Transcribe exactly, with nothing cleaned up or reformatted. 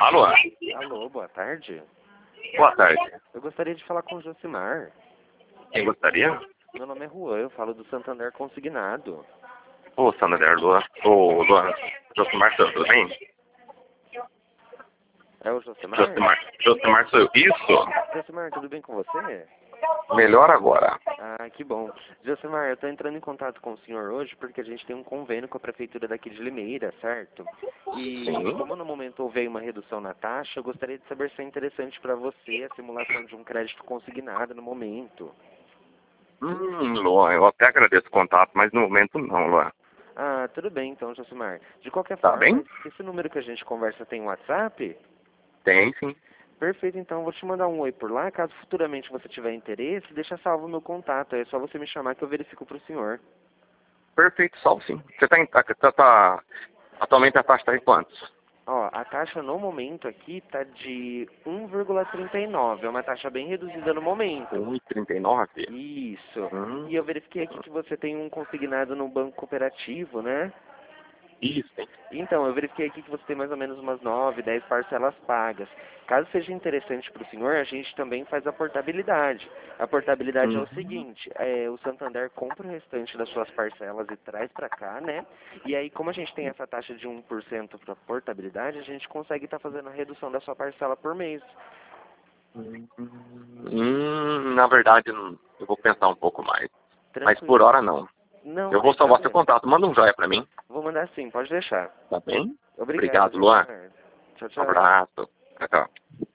Alô? Alô, boa tarde. Boa tarde. Eu gostaria de falar com o Josimar. Quem gostaria? Meu nome é Juan, eu falo do Santander Consignado. Ô, Santander, Luan. Ô, Luan. Josimar, tudo bem? É o Josimar? Josimar, Josimar sou eu. Isso? Josimar, tudo bem com você? Melhor agora. Ah, que bom. Josimar, eu estou entrando em contato com o senhor hoje porque a gente tem um convênio com a prefeitura daqui de Limeira, certo? E Sim. como no momento houve uma redução na taxa, eu gostaria de saber se é interessante para você a simulação de um crédito consignado no momento. Hum, Luan, eu até agradeço o contato, mas no momento não, Luan. Ah, tudo bem então, Josimar. De qualquer Tá forma, bem? esse número que a gente conversa tem WhatsApp? Tem, sim. Perfeito, então vou te mandar um oi por lá. Caso futuramente você tiver interesse, deixa salvo o meu contato. É só você me chamar que eu verifico para o senhor. Perfeito, salve sim. Você tá em... Tá, tá, tá- atualmente a taxa tá em quantos? Ó, a taxa no momento aqui tá de um vírgula trinta e nove. É uma taxa bem reduzida no momento. um e trinta e nove? Isso. Hum, E eu verifiquei aqui que você tem um consignado no banco cooperativo, né? isso, hein? Então, eu verifiquei aqui que você tem mais ou menos umas nove, dez parcelas pagas. Caso seja interessante para o senhor, a gente também faz a portabilidade. A portabilidade é o Uhum. seguinte, é, o Santander compra o restante das suas parcelas e traz para cá, né? E aí, como a gente tem essa taxa de um por cento para portabilidade, a gente consegue estar fazendo a redução da sua parcela por mês. Hum, na verdade, não- eu vou pensar um pouco mais. Mas por Tranquilo. hora não. Não, Eu vou sem salvar seu problema. contato. Manda um joia pra mim. Vou mandar sim, pode deixar. Tá bem? Obrigado, Obrigado, Luan. Josimar. Tchau, Um tchau. abraço. Tchau, tchau.